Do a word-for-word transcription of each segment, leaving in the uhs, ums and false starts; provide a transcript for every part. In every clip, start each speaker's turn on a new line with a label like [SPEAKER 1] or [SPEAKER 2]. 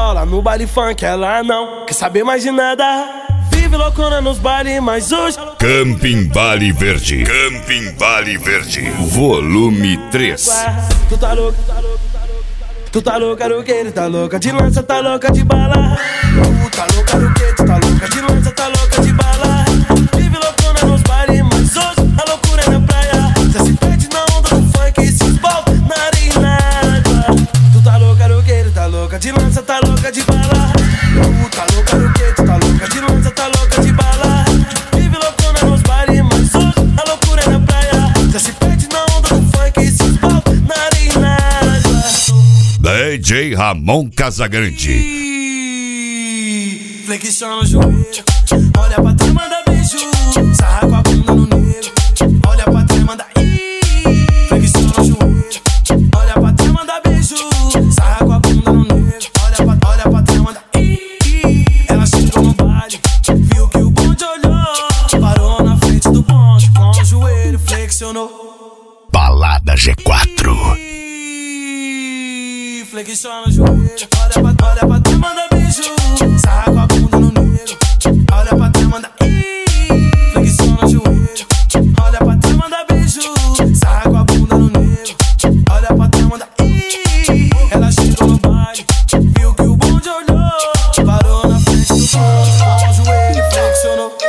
[SPEAKER 1] aula no baile funk, ela não quer saber mais de nada. Vive loucona nos bailes, mas hoje
[SPEAKER 2] Camping Vale Verde. Camping Vale Verde. Volume três.
[SPEAKER 1] Tu tá louco, tá louco, tá louco. Tu tá louca do que? Tá louca de lança, tá louca de bala. Tu tá louca do que? Tu tá louca de lança, tá louca de bala. Vive loucona nos bailes, mas hoje a loucura é na praia. Cê se perde na onda do funk e se esbalda na areia e na água. Tu tá louca do que? Tu tá louca de lança, tá louca de bala. Tu tá louca do que? Tu tá louca de lança, tá louca de bala. Vive loucona nos bailes, mas hoje a loucura é na praia. Cê se perde na onda do funk e se esbalda na areia e na água.
[SPEAKER 2] D J Ramon Casagrande.
[SPEAKER 1] Flexiona o joelho, olha pra trás, manda beijo. Sarra com a bunda no negro, olha pra trás, manda ih. Flexiona o joelho, olha pra trás, manda beijo. Sarra com a bunda no negro, olha pra, olha pra trás, manda ih. Ela chegou no baile, viu que o bonde olhou, parou na frente do bonde, com o joelho flexionou.
[SPEAKER 2] Balada G quatro.
[SPEAKER 1] Flexiona o joelho, olha pra, olha pra trás, manda beijo. Sarra com a bunda no negro, olha pra trás, manda ih. Flexiona o joelho, olha pra trás, manda beijo. Sarra com a bunda no negro, olha pra trás, manda ih. Ela chegou no baile, viu que o bonde olhou, parou na frente do bonde, com o joelho flexionou.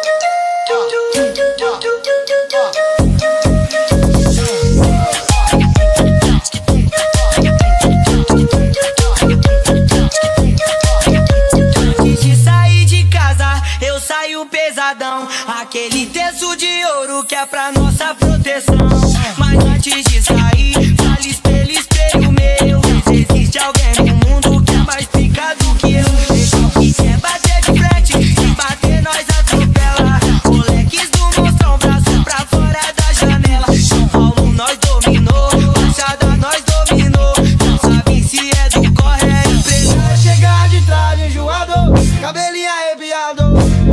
[SPEAKER 3] Aquele terço de ouro que é pra nossa proteção. Mas antes de sair, fala espelho, espelho meu. Se existe alguém no mundo que é mais pica do que eu. E quer bater de frente, se bater nós atropela. Moleques do monstrão, braço pra fora da janela. São Paulo nós dominou, Baixada nós dominou. Não sabe se é do corre, é empresa. Chegar de trás enjoado, cabelinho arrepiado.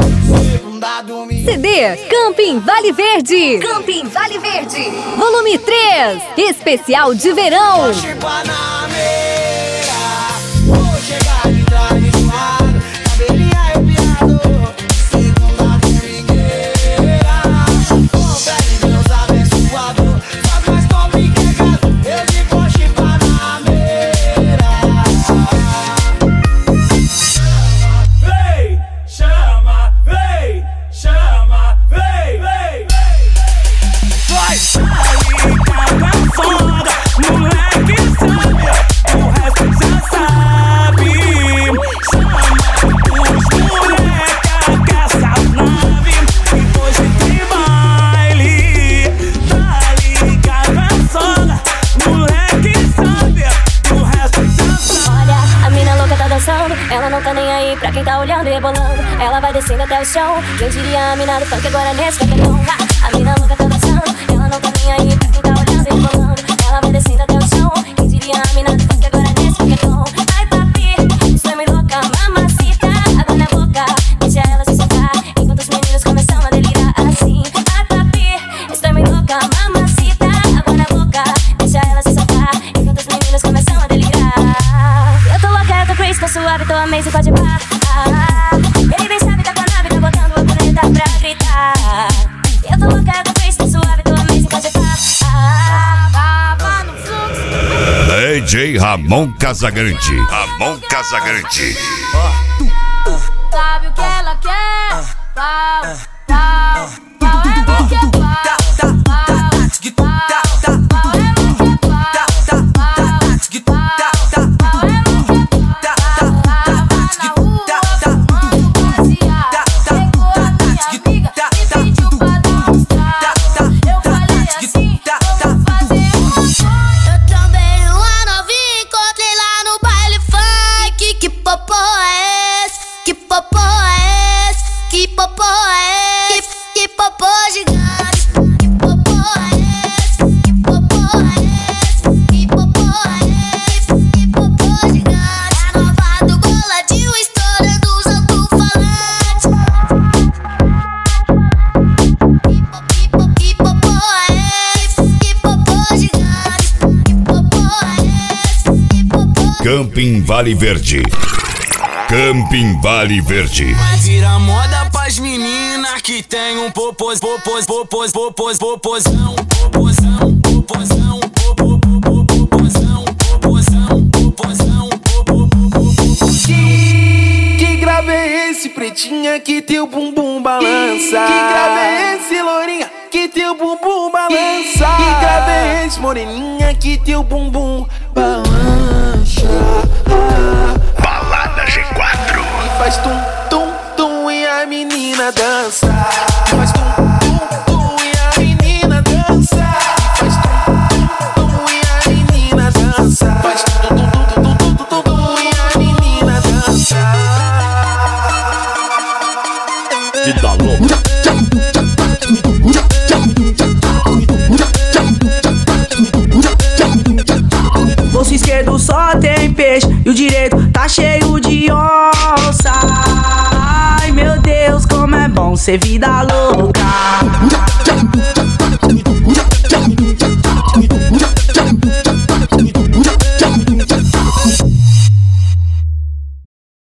[SPEAKER 4] C D Camping Vale Verde. Camping Vale Verde. Volume três. Especial de verão.
[SPEAKER 5] Ela não tá nem aí pra quem tá olhando e rebolando. Ela vai descendo até o chão. Quem diria a mina do funk agora nesse reggaeton. A mina louca tá dançando. Ela não tá nem aí pra quem tá olhando e rebolando. Ela vai descendo até o chão. Quem diria a mina do funk agora nesse reggaeton. Ai papi, estou meio louca, mamacita. Água na boca, deixa ela se soltar. Enquanto os meninos começam a delirar assim. Ai papi, estou meio louca, mamacita. Água na boca, deixa ela se soltar. Enquanto os meninos começam a delirar. Eu tô louca, eu tô crazy, tô suave, tô amazing, pode parar. Ele bem sabe, tá com a nave, tá botando a planeta pra gritar. Eu tô louca, eu tô crazy, tô suave, tô amazing, pode parar. Tava no fluxo.
[SPEAKER 2] D J Ramon Casagrande. Ramon Casagrande.
[SPEAKER 5] Sabe o que ela quer? Pau, pau, pau, ela quer pau. Pau, pau, pau, ela quer pau. Pau, ela quer pau, pau, ela quer pau.
[SPEAKER 6] Que popô é esse? Que popô é esse? Que popô é esse?
[SPEAKER 2] Camping Vale Verde. Camping Vale Verde.
[SPEAKER 3] Vai virar moda pras meninas que tem um popos, popos, popos, popos, poposão, poposão, poposão, poposão, poposão, poposão,
[SPEAKER 1] Que, que grave é esse, pretinha, que teu bumbum balança? Que grave é esse, lourinha, que teu bumbum balança? Que grave é esse, moreninha, que teu bumbum balança?
[SPEAKER 2] Balada G quatro.
[SPEAKER 1] E faz tum, tum, tum e a menina dança. E faz tum, tum, tum e a menina dança. E faz tum, tum, tum e a menina dança. Faz tum, tum, tum, tum, tum, tum, tum, tum e a menina dança.
[SPEAKER 2] Vida louca.
[SPEAKER 6] Bolso esquerdo só tem peixe e o direito tá cheio de onça. Ai meu Deus, como é bom ser vida louca.